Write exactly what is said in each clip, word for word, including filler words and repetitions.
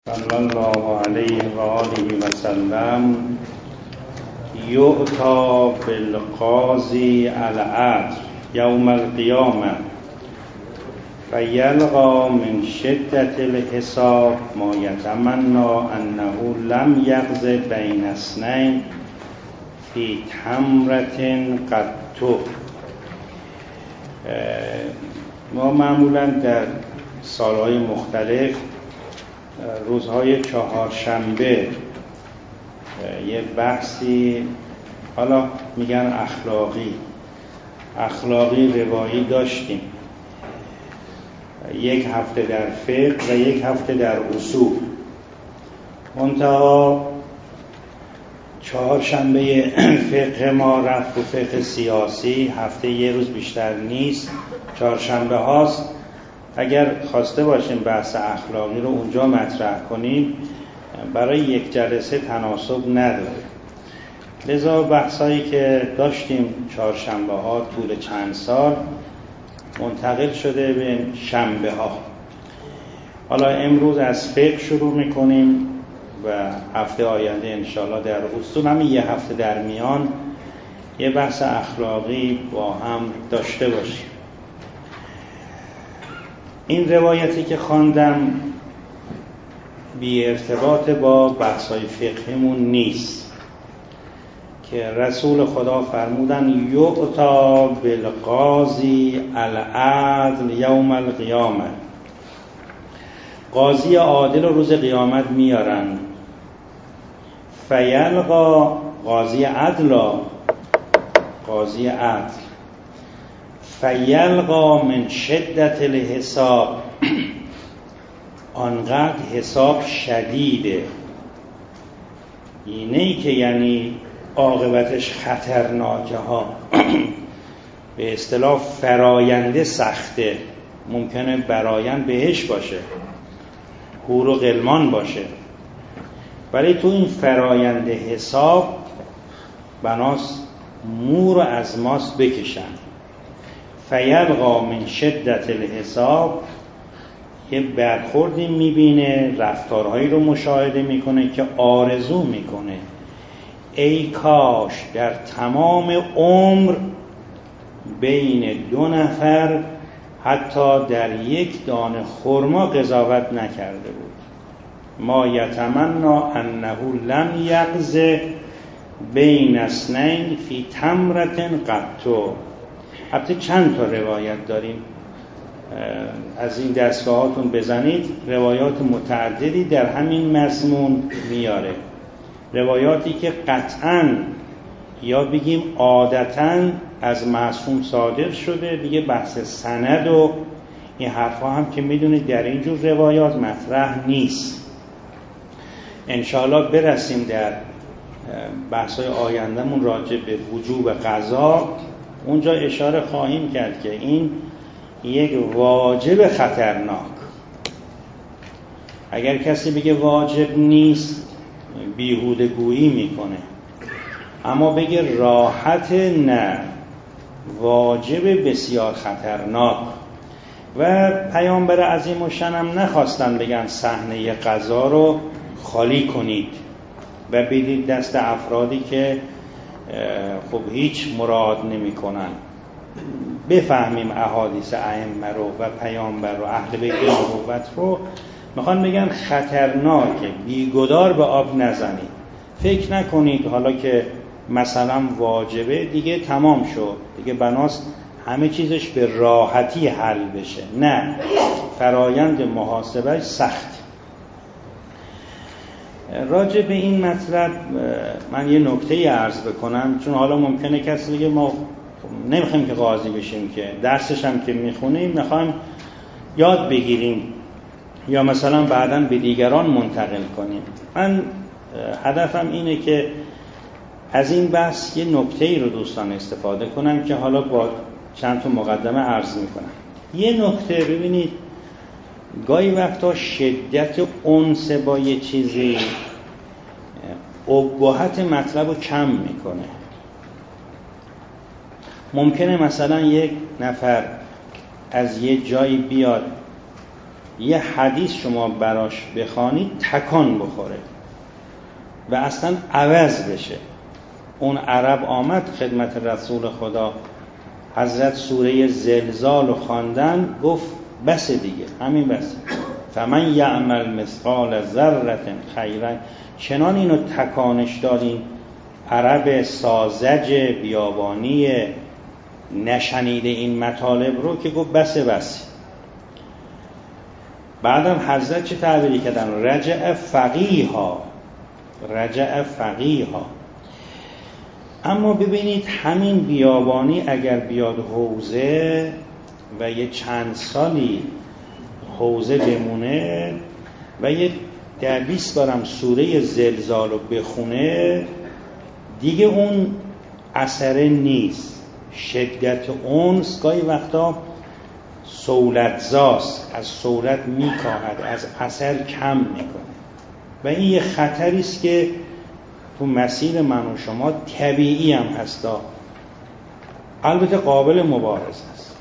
صلی الله علیه و آله و سلم. یؤتی بالقاضی العدل یوم القیامه فیلقی من شدة الحساب ما یتمنی انه لم یغز بین اثنین فی تمرة قط. ما معمولا در سالهای مختلف روزهای چهارشنبه یه بحثی، حالا میگن اخلاقی اخلاقی روایی داشتیم، یک هفته در فقه و یک هفته در اصول. منتها چهارشنبه فقه ما رفت و فقه سیاسی، هفته یه روز بیشتر نیست، چهارشنبه هاست. اگر خواسته باشیم بحث اخلاقی رو اونجا مطرح کنیم برای یک جلسه تناسب نداره، لذا بحثایی که داشتیم چهارشنبه ها طول چند سال منتقل شده به شنبه ها. حالا امروز از فقه شروع میکنیم و هفته آینده انشاءالله در اصول، همین یه هفته در میان یه بحث اخلاقی با هم داشته باشیم. این روایتی که خواندم بی ارتباط با بحث‌های فقهیمون نیست که رسول خدا فرمودن یؤتی بالقاضی العدل یوم القیامه، قاضی عادل رو روز قیامت میارن. فیلقی قاضی عدل، قاضی عدل فیلقی من شدة الحساب، آنقدر حساب شدیده، اینهی که یعنی عاقبتش خطرناکه ها، به اصطلاح فراینده سخته، ممکنه برایند بهش باشه، حور و غلمان باشه، ولی تو این فراینده حساب بناس مور و از ماست بکشن. فیلقی من شدة الحساب، یه برخوردی میبینه، رفتارهایی رو مشاهده میکنه که آرزو میکنه ای کاش در تمام عمر بین دو نفر حتی در یک دانه خرما قضاوت نکرده بود. ما یتمنی انه لم یغز بین اثنین فی تمرة قط. البته چند تا روایت داریم، از این دستگاهاتون بزنید، روایات متعددی در همین مضمون میاره، روایاتی که قطعاً یا بگیم عادتاً از معصوم صادر شده. دیگه بحث سند و این حرفا هم که میدونید در اینجور روایات مطرح نیست. انشاءالله برسیم در بحث‌های آیندهمون راجع به وجوب قضا، اونجا اشاره خواهیم کرد که این یک واجب خطرناک، اگر کسی بگه واجب نیست بیهوده گویی میکنه، اما بگه راحت، نه، واجب بسیار خطرناک. و پیامبر عظیم الشأن هم نخواستن بگن صحنه قضا رو خالی کنید و بدید دست افرادی که خب هیچ مراد نمی کنن. بفهمیم احادیث ائمه رو و پیامبر رو، اهل بیت نبوت رو، میخوان بگن خطرناکه، بیگدار به آب نزنید، فکر نکنید حالا که مثلا واجبه دیگه تمام شد، دیگه بناست همه چیزش به راحتی حل بشه، نه، فرایند محاسبه سخت. راجع به این مطلب من یه نکته عرض بکنم، چون حالا ممکنه کسی بگه ما نمیخوایم که قاضی بشیم، که درسش هم که میخونیم میخوایم یاد بگیریم یا مثلا بعداً به دیگران منتقل کنیم. من هدفم اینه که از این بحث یه نکته‌ای رو دوستان استفاده کنم که حالا با چند تا مقدمه عرض میکنم. یه نکته ببینید، گاهی وقتا شدت انس با یه چیزی ابهت مطلب رو کم میکنه. ممکنه مثلا یک نفر از یه جایی بیاد یه حدیث شما براش بخوانید تکان بخوره و اصلا عوض بشه. اون عرب آمد خدمت رسول خدا، حضرت سوره زلزال رو خواندن، گفت بس دیگه، همین بس. فمن یعمل مثقال ذره خیرا، چنان اینو تکانش دادین عرب ساذج بیابانی نشنیده این مطالب رو که گفت بس بس. بعدم حضرت چه تعبیری کردن؟ رجع فقیها، رجع فقیها. اما ببینید همین بیابانی اگر بیاد حوزه و یه چند سالی حوزه بمونه و یه در بیست بارم سوره زلزال رو بخونه، دیگه اون اثره نیست. شدت اونس گاهی وقتا سولتزاست، از سولت میکاهد، از اثر کم میکنه و این یه خطری است که تو مسیر من و شما طبیعی هم هستا، البته قابل مبارزه است.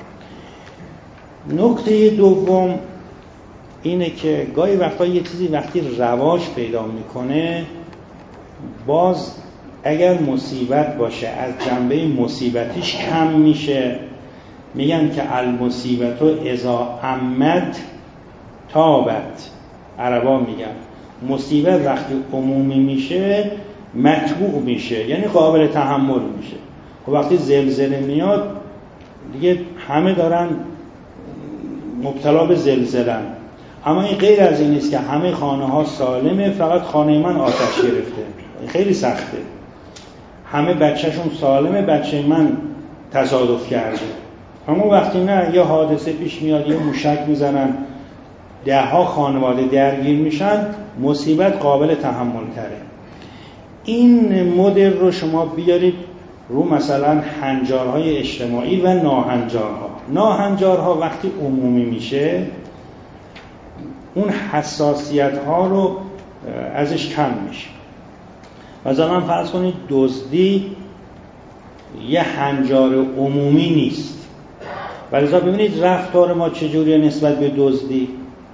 نکته دوم اینه که گاهی وقتا یه چیزی وقتی رواج پیدا میکنه، باز اگر مصیبت باشه از جنبه مصیبتیش کم میشه. میگن که المصیبت اذا عمت تابت، عربا میگن مصیبت وقتی عمومی میشه مطبوع میشه، یعنی قابل تحمل میشه. و وقتی زلزله میاد دیگه همه دارن مبتلا به زلزلن، اما این غیر از این است که همه خانه ها سالمه، فقط خانه من آتش گرفته. خیلی سخته. همه بچهشون سالمه، بچه من تصادف کرده. اما وقتی نه یه حادثه پیش میاد، یه موشک میزنن، ده ها خانواده درگیر میشن، مصیبت قابل تحمل تره. این مدل رو شما بیارید رو مثلا هنجارهای اجتماعی و ناهنجارها. ناهنجارها وقتی عمومی میشه اون حساسیت ها رو ازش کم میشه. مثلا فرض کنید دزدی یه هنجار عمومی نیست، ولی ازا ببینید رفتار ما چجوریه نسبت به دزدی.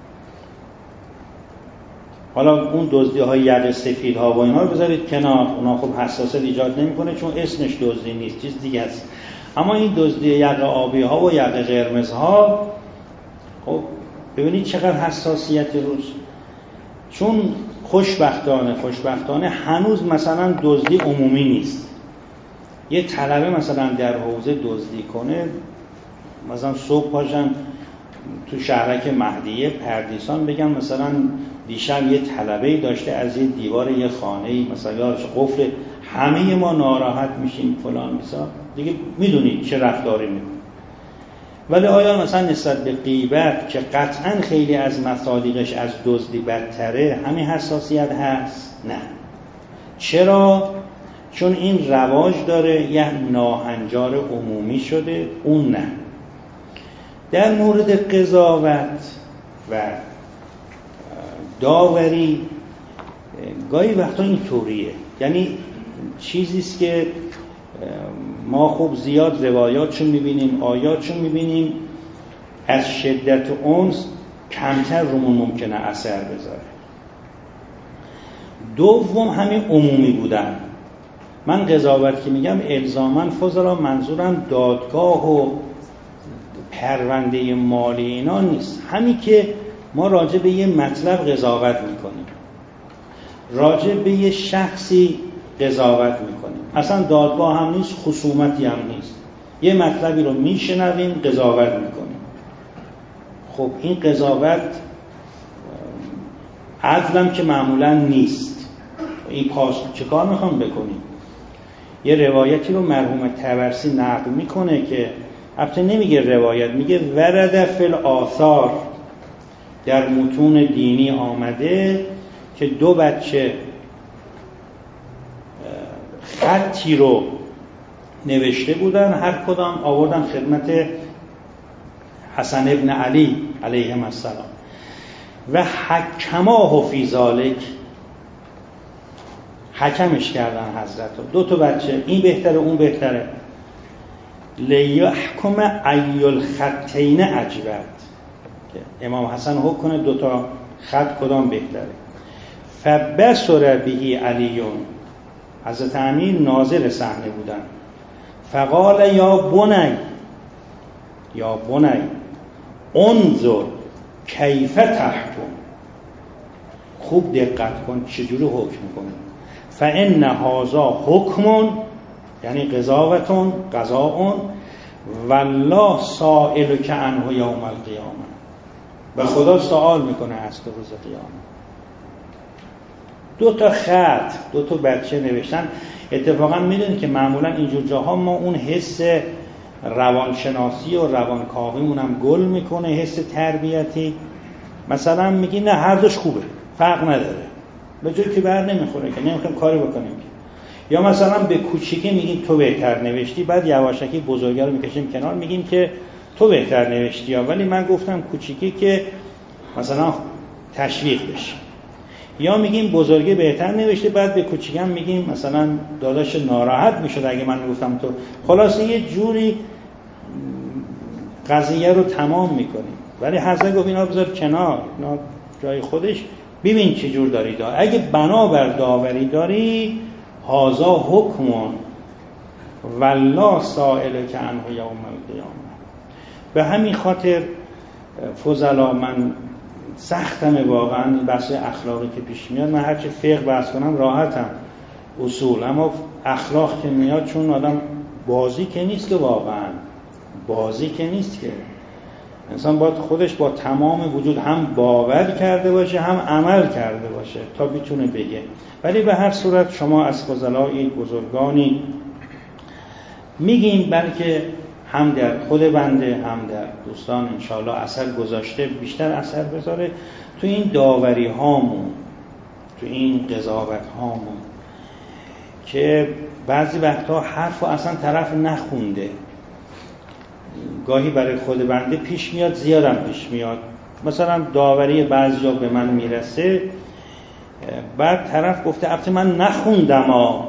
حالا اون دزدی های یقه سفید ها و اینا رو بذارید کنار، اونا خب حساسیت ایجاد نمیکنه چون اسمش دزدی نیست، چیز دیگه است. اما این دزدی یقه آبی ها و یقه قرمز ها، خب ببینید چقدر حساسیت روز. چون خوشبختانه خوشبختانه هنوز مثلا دزدی عمومی نیست. یه طلبه مثلا در حوزه دزدی کنه، مثلا صبح پاشن تو شهرک مهدیه پردیسان بگن مثلا دیشب یه طلبه‌ای داشته از یه دیوار یه خانه‌ای مثلا یارش قفل، همه ما ناراحت میشیم فلان مثلا، دیگه میدونید چه رفتاری میکنه. ولی آیا مثلا نسبت به غیبت که قطعا خیلی از مصادیقش از دزدی بدتره همین حساسیت هست؟ نه. چرا؟ چون این رواج داره، یه ناهنجار عمومی شده، اون نه. در مورد قضاوت و داوری گاهی وقتا این طوریه، یعنی چیزیست که ما خوب زیاد روایاتشون میبینیم، آیاتشون میبینیم، از شدت اونس کمتر رومون ممکنه اثر بذاره. دوم همین عمومی بودن. من قضاوت که میگم الزاماً فضلا منظورم دادگاه و پرونده مالی اینا نیست، همین که ما راجع به یه مطلب قضاوت میکنیم، راجع به یه شخصی قضاوت میکنیم. اصلا دادگاه هم نیست، خصومتی هم نیست، یه مطلبی رو میشنویم قضاوت میکنیم. خب این قضاوت عدلم که معمولا نیست. این پاس چه کار میخوام بکنیم؟ یه روایتی رو مرحوم طبرسی نقل میکنه که البته نمیگه روایت، میگه ورد فی الآثار، در متون دینی آمده که دو بچه خطی رو نوشته بودن، هر کدام آوردن خدمت حسن ابن علی علیهم السلام و حکماه فی ذالک، حکمش کردن حضرت رو. دو تا بچه، این بهتره اون بهتره، لیحکم ای الخطین اجود، که امام حسن حکم کنه دو تا خط کدام بهتره. فبصر به علیون، حضرت امیر ناظر صحنه بودن. فقال یا بنی یا بنی انظر کیف تحکم، خوب دقت کن چجوری حکم کنی. فان هذا حکم یعنی قضاوتون قضاء والله سائلک عنه یوم القیامه، و خدا سوال میکنه از تو روز قیامت. دو تا خط دو تا بچه نوشتن. اتفاقا میدونید که معمولا اینجور جاها ما اون حس روانشناسی و روانکاویمون هم گل میکنه، حس تربیتی. مثلا میگی نه هر دوش خوبه، فرق نداره، به جایی که بر نمیخوره که نمیخوایم کاری بکنیم که. یا مثلا به کوچیکی میگیم تو بهتر نوشتی، بعد یواشکی بزرگا رو میکشیم کنار میگیم که تو بهتر نوشتی، ولی من گفتم کوچیکی که مثلا تشویق بشه. یا میگیم بزرگی بهتر نوشته، بعد به کوچیکم میگیم مثلا داداش ناراحت میشد اگه من گفتم تو. خلاصه یه جوری قضیه رو تمام میکنیم. ولی حضرت گفت اینا بذار کنار، اینا جای خودش، ببین چه جور داری دار. اگه بنابر داوری داری هازا حکمون والله سائلک عنه یوم القیامه. به همین خاطر فضلا من سختمه واقعا بحث اخلاقی که پیش میاد. من هرچی فقه بحث کنم راحتم اصول، اما اخلاق که میاد چون آدم بازی که نیست که، واقعا بازی که نیست که. انسان باید خودش با تمام وجود هم باور کرده باشه هم عمل کرده باشه تا بتونه بگه. ولی به هر صورت شما از فضلای بزرگانی میگیم، بلکه هم در خود بنده هم در دوستان انشاءالله اثر گذاشته، بیشتر اثر بذاره تو این داوری هامون، تو این قضاوت هامون، که بعضی وقتا حرف اصلا طرف نخونده. گاهی برای خود بنده پیش میاد، زیادم پیش میاد. مثلا داوری بعضی جا به من میرسه، بعد طرف گفته البته من نخوندم ها،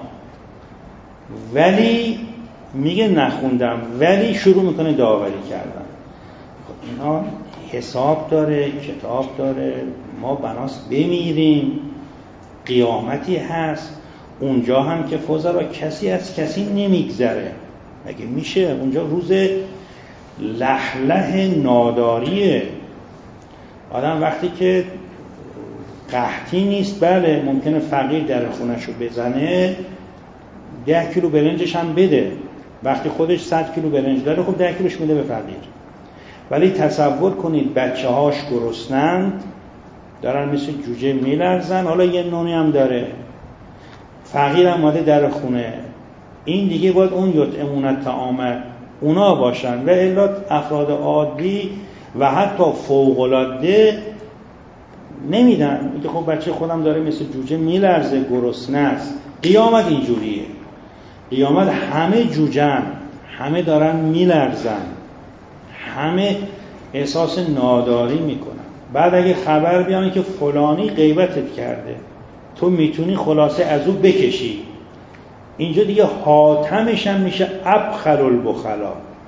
ولی میگه نخوندم ولی شروع میکنه داوری کردن. خب اینا حساب داره، کتاب داره، ما بناست بمیریم، قیامتی هست اونجا هم که فضلا کسی از کسی نمیگذره. اگه میشه اونجا روز لحله ناداریه. آدم وقتی که قحطی نیست، بله ممکنه فقیر در خونهشو بزنه، ده کیلو برنجش هم بده. وقتی خودش صد کیلو برنج داره، خب ده کیلوش میده به فقیر. ولی تصور کنید بچه هاش گرسنند، دارن مثل جوجه میلرزن، حالا یه نونی هم داره، فقیر هم اومده در خونه. این دیگه باید اون یطعمون طعام اونا باشن، و الا افراد عادی و حتی فوق‌العاده نمیدن. میگه خب بچه خودم داره مثل جوجه میلرزه، گرسنه است. قیامت اینجوریه، قیامت همه جوجن، همه دارن میلرزن، همه احساس ناداری میکنن. بعد اگه خبر بیانه که فلانی غیبتت کرده، تو میتونی خلاصه از او بکشی، اینجا دیگه حاتمش هم میشه ابخل البخلا.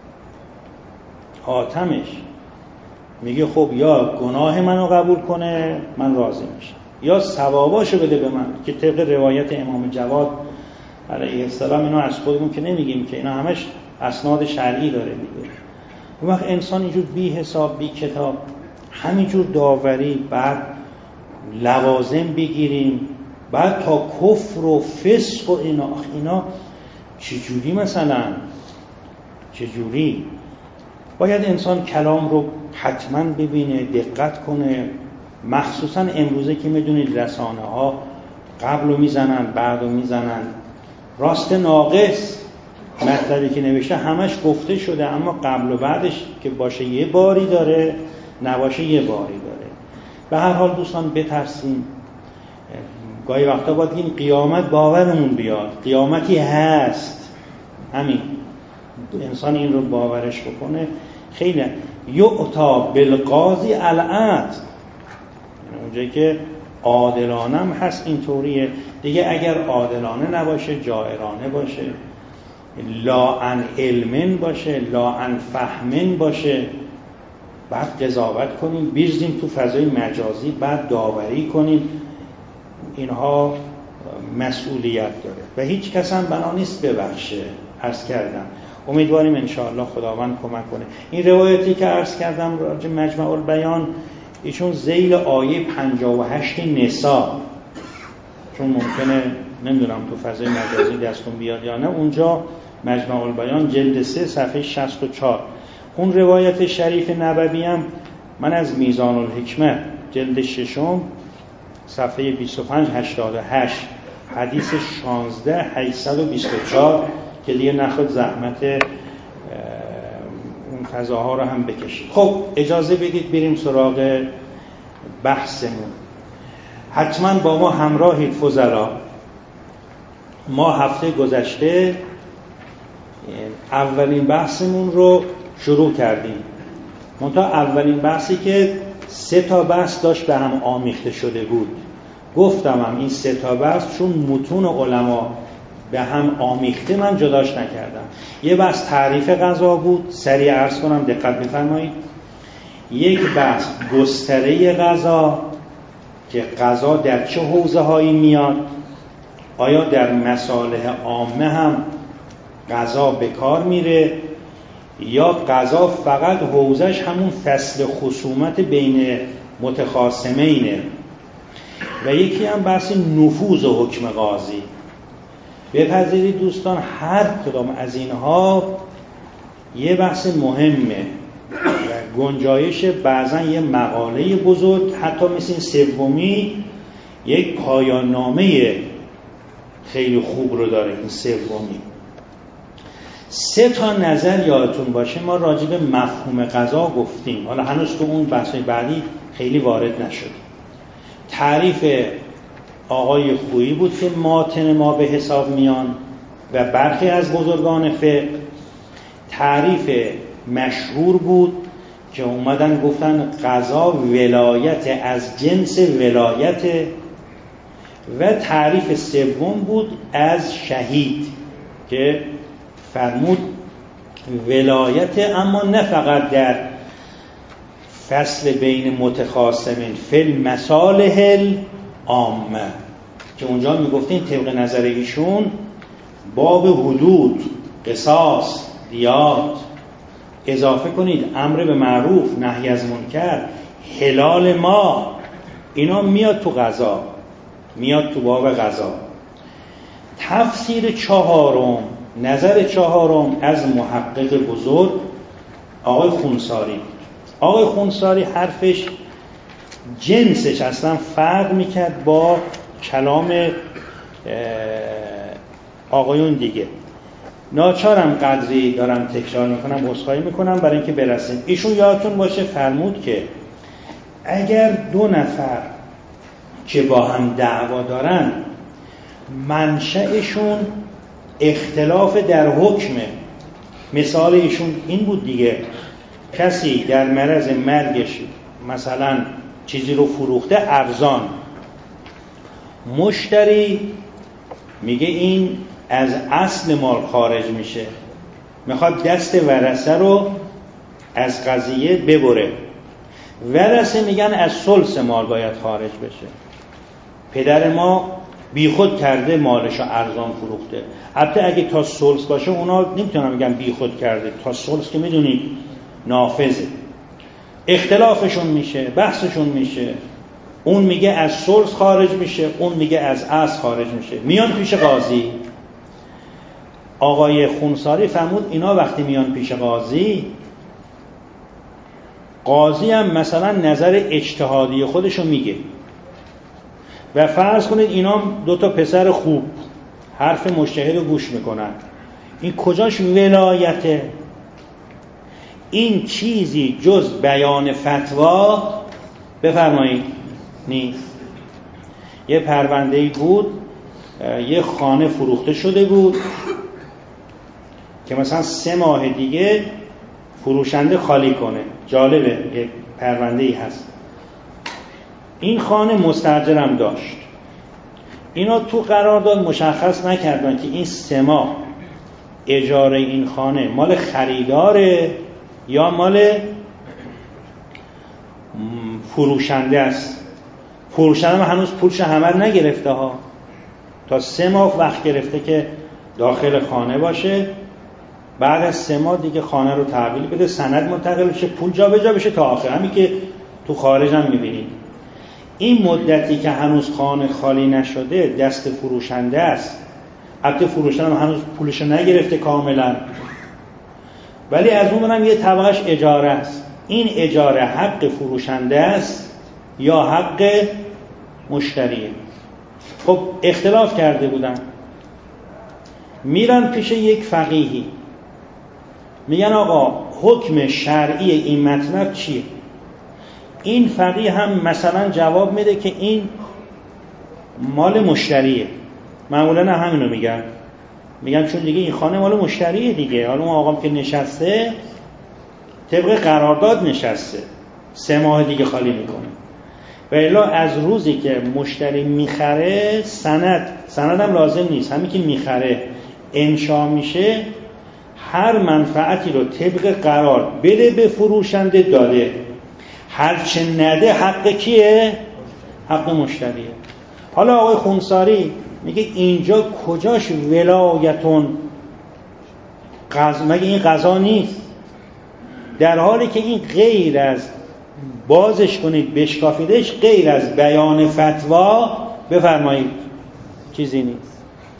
حاتمش میگه خب یا گناه منو قبول کنه من راضی میشم، یا ثواباشو بده به من، که طبق روایت امام جواد علیه السلام، اینا از خودمون که نمیگیم که اینا همش اسناد شرعی داره دیگه. اون وقت انسان اینجور بی حساب بی کتاب همینجور داوری، بعد لوازم بگیریم، بعد تا کفر و فسق و اینا اینا چجوری؟ مثلا چجوری؟ باید انسان کلام رو حتما ببینه، دقت کنه، مخصوصا امروزه که میدونید رسانه ها قبل رو میزنن بعد رو میزنن. راست ناقص مطلبی که نوشته همش گفته شده، اما قبل و بعدش که باشه یه باری داره، نباشه یه باری داره. به هر حال دوستان بترسیم. گاهی وقتا باید این قیامت باورمون بیاد، قیامتی هست. همین انسان این رو باورش بکنه خیلی. یعطا بالقاضی العدل، اونجایی که عادلانم هست اینطوریه دیگه. اگر عادلانه نباشه، جائرانه باشه، لا عن علمن باشه، لا عن فهمن باشه، بعد قضاوت کنیم، بیرزیم تو فضای مجازی، بعد داوری کنیم. اینها مسئولیت داره و هیچ کس هم بنا نیست ببخشه. عرض کردم امیدواریم انشاءالله خداوند کمک کنه. این روایتی که عرض کردم راجع مجمع البیان، ایشون ذیل آیه پنجاه و هشت نساء، چون ممکنه نمیدونم تو فضای مجازی دستون بیاد یا نه، اونجا مجمع البیان جلد سه صفحه شصت و چهار. اون روایت شریف نبوی هم من از میزان الحکمه جلد ششم صفحه بیست و پنج هشتاد و هشت حدیث شانزده هشتصد و بیست و چهار که دیگه نخواد زحمت اون فضاها رو هم بکشید. خب اجازه بدید بریم سراغ بحثمون. حتما با ما همراهید فضلا. ما هفته گذشته اولین بحثمون رو شروع کردیم، منتها اولین بحثی که سه تا بحث داشت به هم آمیخته شده بود. گفتم هم این سه تا بحث چون متون علما به هم آمیخته من جداش نکردم. یه بحث تعریف غذا بود، سریع عرض کنم دقت بفرمایید. یک بحث گستره غذا که غذا در چه حوزه هایی میاد، آیا در مصالح عامه هم غذا به کار میره یا غذا فقط حوزش همون فصل خصومت بین متخاصمینه. و یکی هم بحث نفوذ و حکم قاضی. بپذیرید دوستان هر کدام از اینها یه بحث مهمه و گنجایش بعضا یه مقاله بزرگ، حتی مثل این سومی یک پایان نامه خیلی خوب رو داره. این سومی سه تا نظر یادتون باشه ما راجع به مفهوم غذا گفتیم، حالا هنوز تو اون بحث بعدی خیلی وارد نشد. تعریف آقای خویی بود که ماتن ما به حساب میان و برخی از بزرگان فقه. تعریف مشهور بود که اومدن گفتن غذا ولایت از جنس ولایت. و تعریف سوم بود از شهید که فرمود ولایت اما نه فقط در فصل بین متخاصمین فی المصالح العامه، که اونجا میگفتین طبق نظر ایشون باب حدود، قصاص، دیات، اضافه کنید امر به معروف، نهی از منکر، حلال ما، اینا میاد تو قضا، میاد تو باب قضا. تفسیر چهارم، نظر چهارم از محقق بزرگ آقای خونساری. آقای خونساری حرفش جنسش اصلا فرق میکرد با کلام آقایون دیگه. ناچارم قدری دارم تکرار میکنم، عذرخواهی میکنم برای اینکه برسیم. ایشون یادتون باشه فرمود که اگر دو نفر که با هم دعوا دارن منشأشون اختلاف در حکمه، مثال ایشون این بود دیگه، کسی در مرض مرگش مثلا چیزی رو فروخته ارزان، مشتری میگه این از اصل مال خارج میشه، میخواد دست ورثه رو از قضیه ببره. ورثه میگن از ثلث مال باید خارج بشه. پدر ما بیخود کرده مالشو ارزان فروخته. حتی اگه تا ثلث باشه اونا نمیتونن میگن بیخود کرده، تا ثلث که میدونید نافذه. اختلافشون میشه، بحثشون میشه. اون میگه از ثلث خارج میشه، اون میگه از اصل خارج میشه. میان پیش قاضی. آقای خونساری فرمود اینا وقتی میان پیش قاضی، قاضی هم مثلا نظر اجتهادی خودشو میگه و فرض کنید اینا دو تا پسر خوب حرف مجتهد رو گوش میکنن. این کجاش ولایته؟ این چیزی جز بیان فتوا بفرمایید نیست. یه پرونده‌ای بود، یه خانه فروخته شده بود که مثلا سه ماه دیگه فروشنده خالی کنه. جالبه، یه پرونده‌ای هست. این خانه مستاجرم داشت. اینا تو قرارداد مشخص نکردن که این سه ماه اجاره این خانه مال خریداره یا مال فروشنده است. فروشنده هنوز پولش همه نگرفته ها، تا سه ماه وقت گرفته که داخل خانه باشه. بعد از سه ماه دیگه خانه رو تحویل بده، سند منتقل بشه، پول جا به جا بشه تا آخر. همین که تو خارج هم میبینید این مدتی که هنوز خانه خالی نشده دست فروشنده است. البته فروشنده هنوز پولش نگرفته کاملا، ولی از اون برم یه طبقش اجاره است. این اجاره حق فروشنده است یا حق مشتریه؟ خب اختلاف کرده بودن، میرن پیش یک فقیهی، میگن آقا حکم شرعی این مطلب چیه؟ این فقیه هم مثلا جواب میده که این مال مشتریه. معمولا نه همینو میگن، میگن چون دیگه این خانه مال مشتریه دیگه، حالا اون آقام که نشسته طبق قرارداد نشسته، سه ماه دیگه خالی میکنه. و الا از روزی که مشتری میخره سند سند هم لازم نیست، همین که میخره انشا میشه، هر منفعتی رو طبق قرار بده به فروشنده داده، هرچه نده حق کیه؟ حق مشتریه. حالا آقای خونساری میگه اینجا کجاش ولایتون قضا، مگه این قضا نیست؟ در حالی که این غیر از بازش کنید بشکافیدش، غیر از بیان فتوا بفرمایید چیزی نیست.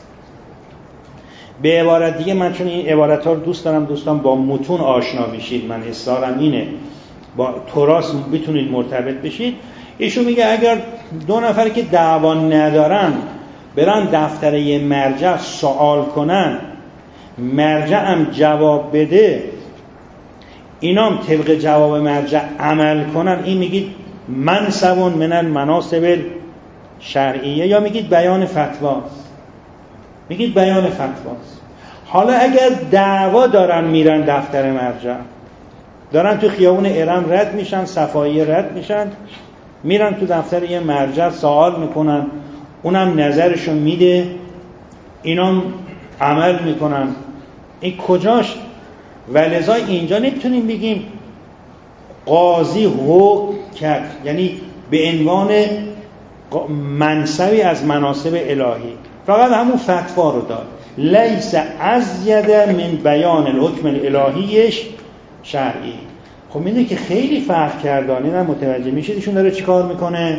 به عبارت دیگه، من چون این عبارت ها رو دوست دارم دوستان با متون آشنا بشید، من اصرارم اینه با تراث بتونید مرتبط بشید. ایشون میگه اگر دو نفر که دعوا ندارن برن دفتر یه مرجع سوال کنن، مرجع هم جواب بده، اینام طبق جواب مرجع عمل کنن، این میگید منصب من المناصب شرعیه یا میگید بیان فتواست؟ میگید بیان فتواست. حالا اگر دعوا دارن میرن دفتر مرجع، دارن تو خیابون ارم رد میشن، صفایی رد میشن، میرن تو دفتر یه مرجع سوال میکنن، اونم نظرشو میده، اینام عمل میکنن، این کجاش؟ ولذا اینجا نمیتونیم بگیم قاضی حکم کرد، یعنی به عنوان منصبی از مناصب الهی، فقط همون فتوا رو داد. لیس ازید من بیان الحکم الالهیش شرعی. خب میدونه که خیلی فرق کردانه، نه متوجه میشید ایشون داره چی کار میکنه؟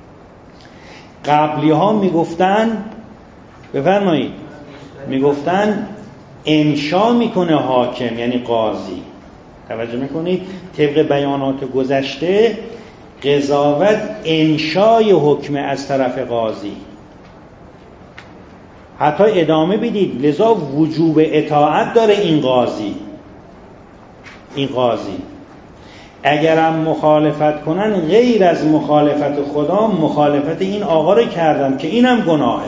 قبلی ها میگفتن، بفرمایید، میگفتن انشا میکنه حاکم یعنی قاضی. توجه میکنید طبق بیانات گذشته قضاوت انشای حکم از طرف قاضی. حتی ادامه بدید لذا وجوب اطاعت داره این قاضی. این قاضی اگرم مخالفت کنن غیر از مخالفت خدا مخالفت این آقا رو کردن که اینم گناهه.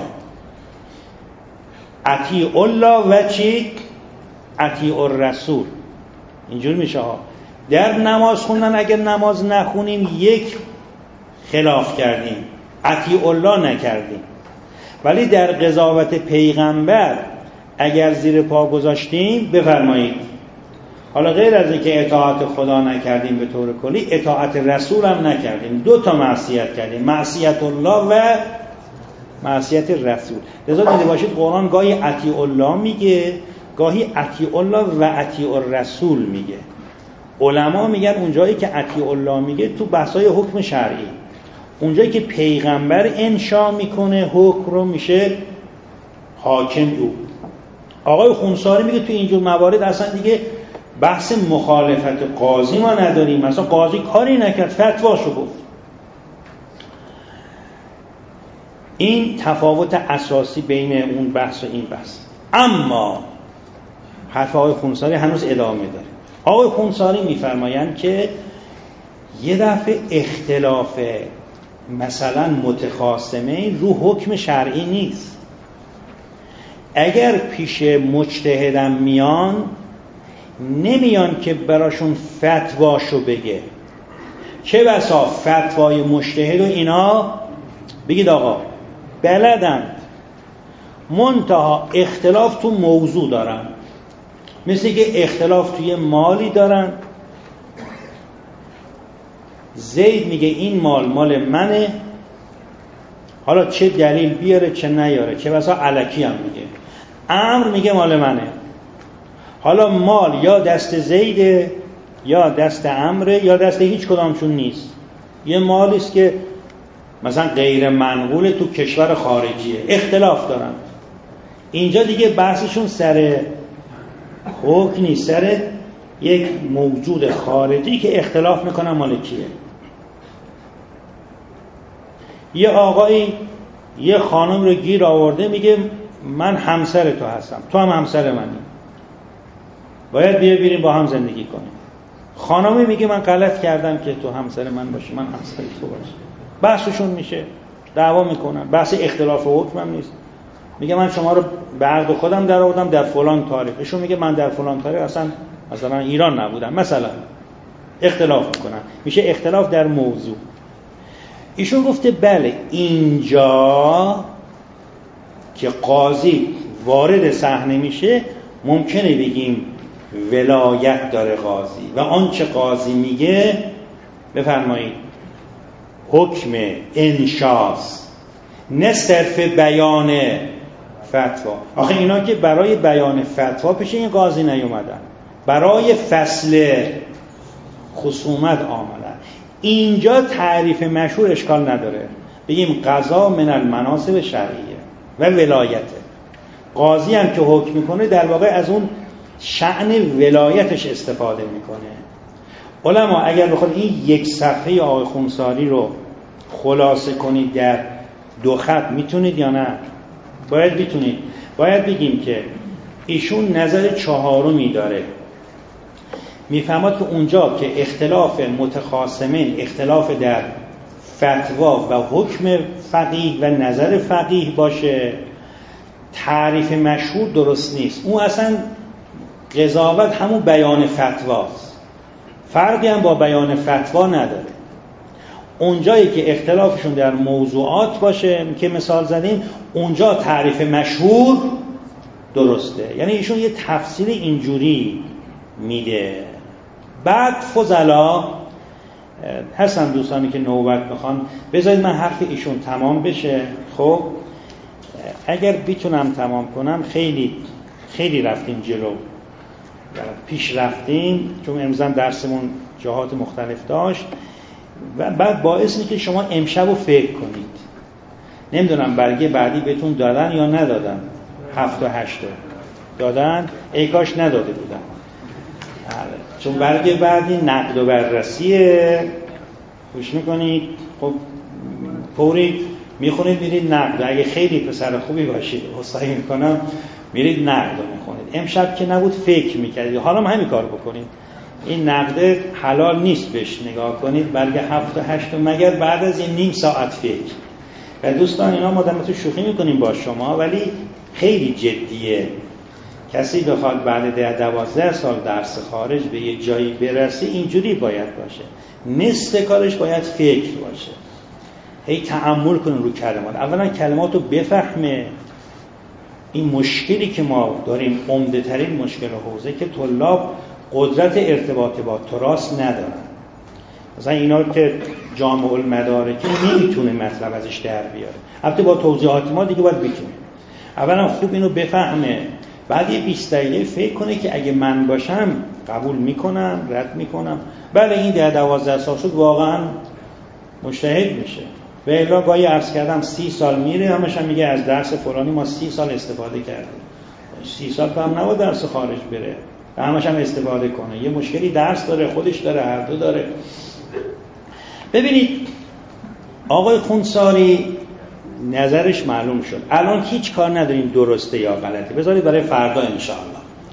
اطیع الله و چی؟ اطیع الرسول. اینجور میشه ها. در نماز خوندن اگر نماز نخونیم یک خلاف کردیم، اطیع الله نکردیم. ولی در قضاوت پیغمبر اگر زیر پا گذاشتیم بفرمایید، حالا غیر از اینکه اطاعت خدا نکردیم به طور کلی، اطاعت رسول هم نکردیم، دو تا معصیت کردیم، معصیت الله و معصیت رسول. لذا دیده باشید قرآن گاهی اطیع الله میگه، گاهی اطیع الله و اطیع الرسول میگه. علما میگن اونجایی که اطیع الله میگه تو بحثای حکم شرعی، اونجایی که پیغمبر انشا میکنه حکم رو میشه حاکم او. آقای خونساری میگه تو اینجور موارد اصلا دیگه بحث مخالفت قاضی ما نداریم، مثلا قاضی کاری نکرد فتواشو گفت. این تفاوت اساسی بین اون بحث و این بحث. اما حرف آقای خونساری هنوز ادامه داره. آقای خونساری میفرمایند که یه دفعه اختلاف مثلا متخاصمه رو حکم شرعی نیست. اگر پیش مجتهدم میان، نمیان که براشون فتواشو بگه، چه بسا فتوای مجتهد و اینا بگید آقا بلدند، منتها اختلاف تو موضوع دارن، مثل که اختلاف توی مالی دارن، زید میگه این مال مال منه، حالا چه دلیل بیاره چه نیاره، چه بسا الکی هم میگه. عمرو میگه مال منه، حالا مال یا دست زیده یا دست عمره یا دست هیچ کدامشون نیست. یه مالی است که مثلا غیر منقول تو کشور خارجیه، اختلاف دارن. اینجا دیگه بحثشون سر حکم نیست، سر یک موجود خارجی که اختلاف میکنن مال کیه. یه آقایی یه خانم رو گیر آورده میگه من همسر تو هستم، تو هم همسر منی، باید بیا بریم با هم زندگی کنیم. خانمی میگه من غلط کردم که تو همسر من باشی، من همسر تو باشی. بحثشون میشه، دعوا میکنن. بحث اختلاف حکم هم نیست. میگه من شما رو به عقد خودم در آوردم در فلان تاریخ، ایشون میگه من در فلان تاریخ اصلا مثلا ایران نبودم، مثلا اختلاف میکنن. میشه اختلاف در موضوع. ایشون گفته بله اینجا که قاضی وارد صحنه میشه ممکنه بگیم ولایت داره قاضی و آنچه قاضی میگه بفرمایید حکم انشاست، نه صرف بیان فتوا. آخه اینا که برای بیان فتوا پیش این قاضی نیومدن، برای فصل خصومت آمدن. اینجا تعریف مشهور اشکال نداره، بگیم قضا من المناصب شرعیه و ولایته. قاضی هم که حکم میکنه در واقع از اون شأن ولایتش استفاده میکنه. علما اگر بخواد این یک صفحه آقای خونساری رو خلاصه کنید در دو خط میتونید یا نه؟ باید بتونید. باید بگیم که ایشون نظر چهارمی داره، میفهمد که اونجا که اختلاف متخاصمین، اختلاف در فتوا و حکم فقیه و نظر فقیه باشه، تعریف مشهور درست نیست. اون اصلا قضاوت همون بیان فتواست، فرقی هم با بیان فتوا نداره. اونجایی که اختلافشون در موضوعات باشه که مثال زدیم، اونجا تعریف مشهور درسته. یعنی ایشون یه تفسیر اینجوری میده. بعد فضلا هستن دوستانی که نوبت میخوان، بذارید من حرف ایشون تمام بشه. خب اگر بیتونم تمام کنم خیلی خیلی رفتیم جلو، پیش رفتیم، چون امروز درسمون جهات مختلف داشت و بعد باعث اینه که شما امشب رو فکر کنید. نمیدونم برگه بعدی بهتون دادن یا ندادن؟ هفت و هشت دادن؟ ای کاش نداده بودن، چون برگه بعدی نقد و بررسیه. خوش میکنید، خب فوری میخونید میرید نقد. اگه خیلی پسر خوبی باشید حسایی میکنم میرید نقد رو میخونید. امشب که نبود فکر میکردید، حالا هم همین کار بکنید. این نقد حلال نیست بهش نگاه کنید. برگه هفت و هشت مگر بعد از این نیم ساعت فکر. و دوستان اینا ما دمتون شوخی میکنیم با شما، ولی خیلی جدیه. کسی بخواد بعد ده دوازده سال درس خارج به یه جایی برسه اینجوری باید باشه. نصف کارش باید فکر باشه. هی تأمل کنیم رو کلمات. اولا کلمات رو بفهمه. این مشکلی که ما داریم، عمده ترین مشکل حوزه که طلاب قدرت ارتباط با تراث ندارن. مثلا اینا که جامع المدارکی نمیتونه مطلب ازش در بیاره. البته با توضیحات ما دیگه باید بتونه. اولا خوب اینو بفهمه، بعد یه بیست دقیقه فکر کنه که اگه من باشم قبول میکنم، رد میکنم. بله این ده دوازده سال شد واقعا مجتهد میشه. به الا گاهی عرض کردم سی سال میره همش هم میگه از درس فلانی ما سی سال استفاده کردیم. سی سال هم نباید درس خارج بره و همش هم استفاده کنه. یه مشکلی درس داره، خودش داره، هر دو داره. ببینید آقای خونساری نظرش معلوم شد. الان هیچ کار نداریم درسته یا غلطه، بذارید برای فردا انشاءالله.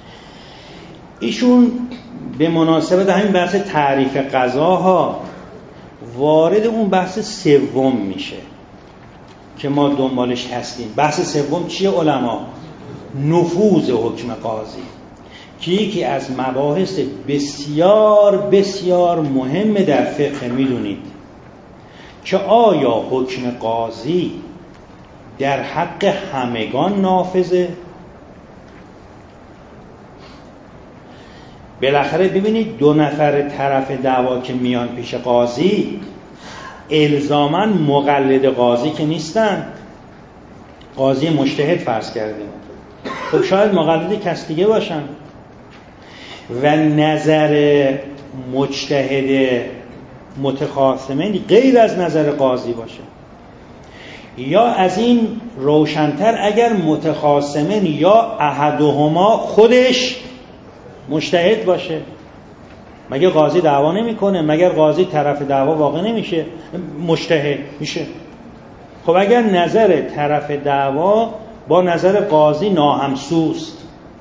ایشون به مناسبت همین بحث تعریف قضاها وارد اون بحث سوم میشه که ما دنبالش هستیم. بحث سوم چیه علما؟ نفوذ حکم قاضی، که یکی از مباحث بسیار بسیار مهم در فقه. میدونید که آیا حکم قاضی در حق همگان نافذه؟ بالاخره ببینید دو نفر طرف دعوا که میان پیش قاضی الزاماً مقلد قاضی که نیستن. قاضی مجتهد فرض کردیم، خب شاید مقلد کس دیگه باشن و نظر مجتهد متخاصمین غیر از نظر قاضی باشه. یا از این روشنتر اگر متخاصمین یا احدهما خودش مجتهد باشه، مگه قاضی دعوا نمیکنه؟ مگر قاضی طرف دعوا واقع نمیشه؟ مجتهد میشه. خب اگر نظر طرف دعوا با نظر قاضی ناهمسوست،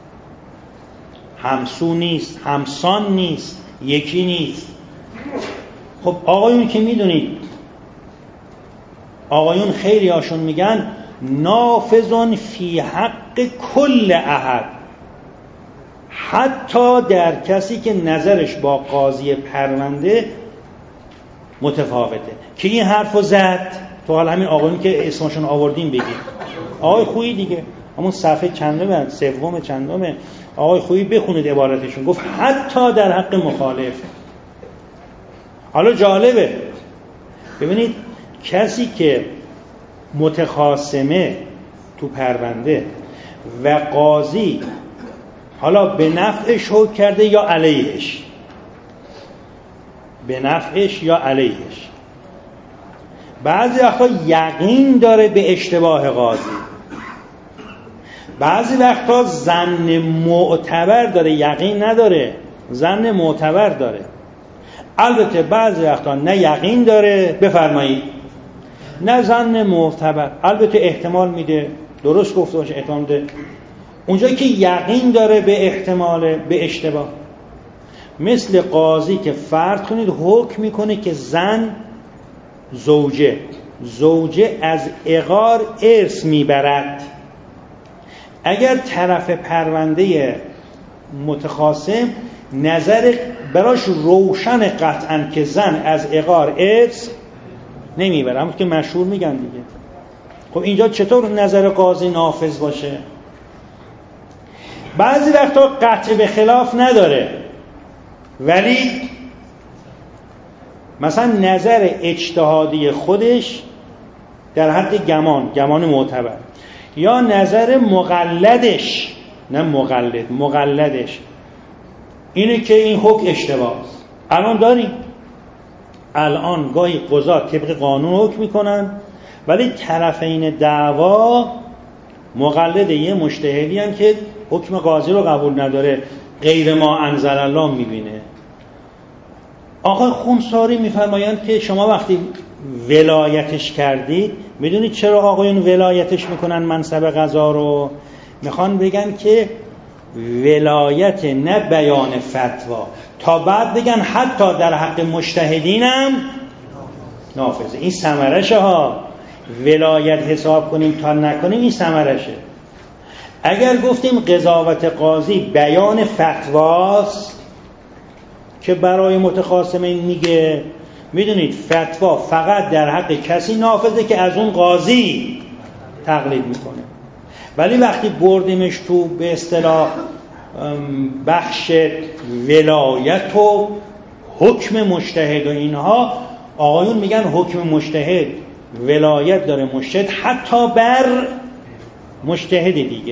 همسو نیست، همسان نیست، یکی نیست، خب آقایون که میدونید، آقایون خیلی هاشون میگن نافذون فی حق کل احد، حتی در کسی که نظرش با قاضی پرونده متفاوته. که این حرفو زد تو حال همین آقایون که اسمشون آوردیم بگیم، آقای خویی دیگه، همون صفحه چندمه، سوم چندمه، آقای خویی بخونید عبارتشون، گفت حتی در حق مخالف. حالا جالبه ببینید کسی که متخاصمه تو پرونده و قاضی حالا به نفعش حکم کرده یا علیهش، به نفعش یا علیهش، بعضی وقتا یقین داره به اشتباه قاضی، بعضی وقتا ظن معتبر داره، یقین نداره، ظن معتبر داره. البته بعضی وقتا نه یقین داره، بفرمایید، نه ظن معتبر، البته احتمال میده، درست گفته باشه احتمال میده. اونجایی که یقین داره به احتمال به اشتباه، مثل قاضی که فرض کنید حکم میکنه که زن زوجه زوجه از عقار ارث میبرد، اگر طرف پرونده متخاصم نظر براش روشن قطعا که زن از عقار ارث نمیبره، همون که مشهور میگن دیگه، خب اینجا چطور نظر قاضی نافذ باشه؟ بعضی وقتا قطع به خلاف نداره، ولی مثلا نظر اجتهادی خودش در حد گمان، گمان معتبر، یا نظر مقلدش، نه مقلد، مقلدش اینه که این حکم اشتباهست. الان داریم، الان گاهی قضات طبق قانون حکم میکنن ولی طرفین دعوا مقلد یه مجتهدی ان که حکم قاضی رو قبول نداره، غیر ما انزل الله میبینه. آقای خونساری میفرمایند که شما وقتی ولایتش کردید، میدونید چرا آقایون ولایتش میکنن منصب قضا رو؟ میخوان بگن که ولایت نه بیان فتوا، تا بعد بگن حتی در حق مجتهدینم نافذه. این ثمرشه ها، ولایت حساب کنیم تا نکنیم این ثمرشه. اگر گفتیم قضاوت قاضی بیان فتواست که برای متخاصمین میگه، میدونید فتوا فقط در حق کسی نافذه که از اون قاضی تقلید میکنه. ولی وقتی بردیمش تو به اصطلاح بخش ولایت و حکم مجتهد و اینها، آقایون میگن حکم مجتهد ولایت داره مجتهد حتی بر مجتهد دیگه،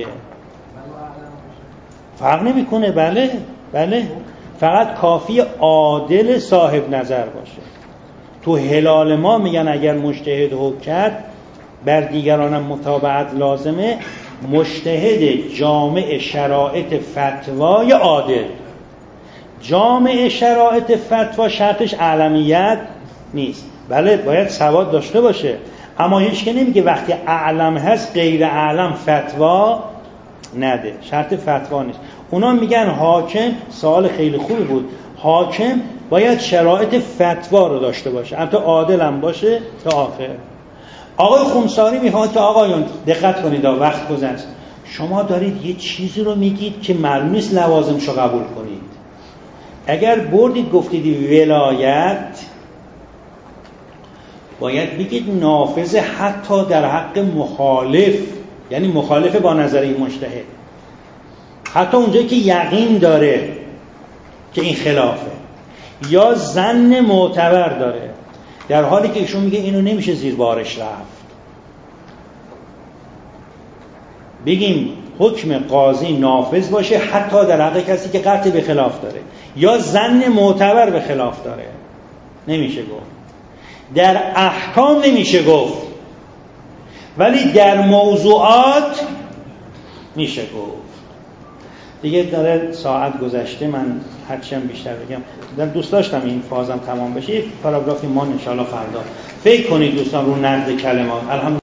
فرق نمیکنه. بله بله، فقط کافی عادل صاحب نظر باشه. تو هلال ما میگن اگر مجتهد حکم کرد بر دیگرانم متابعت لازمه، مجتهد جامع شرایط فتوای عادل. جامع شرایط فتوا شرطش اعلمیت نیست، بله باید سواد داشته باشه، اما هیچ که نمیگه وقتی اعلم هست غیر اعلم فتوا نده، شرط فتوا نیست. اونا میگن حاکم، سوال خیلی خوبی بود، حاکم باید شرایط فتوا رو داشته باشه، البته عادل هم باشه تا آخر. آقای خونساری میخواد که آقایون دقت کنید، وقت گذشت، شما دارید یه چیزی رو میگید که معلوم نیست لوازمشو قبول کنید. اگر بردید گفتید ولایت، باید بگید نافذ حتی در حق مخالف، یعنی مخالف با نظر این مجتهد، حتی اونجایی که یقین داره. که این خلافه، یا ظن معتبر داره در حالی که ایشون میگه اینو نمیشه زیر بارش رفت. بگیم حکم قاضی نافذ باشه حتی در حق کسی که قطع به خلاف داره، یا ظن معتبر به خلاف داره، نمیشه گفت. در احکام نمیشه گفت، ولی در موضوعات میشه گفت. دیگه داره ساعت گذشته، من هرچیم بیشتر بگم در دوست داشتم این فازم تمام بشه. یک پاراگرافی ما انشاءالله فردا. فکر کنید دوستان رو نقد کلمات. الحمدلله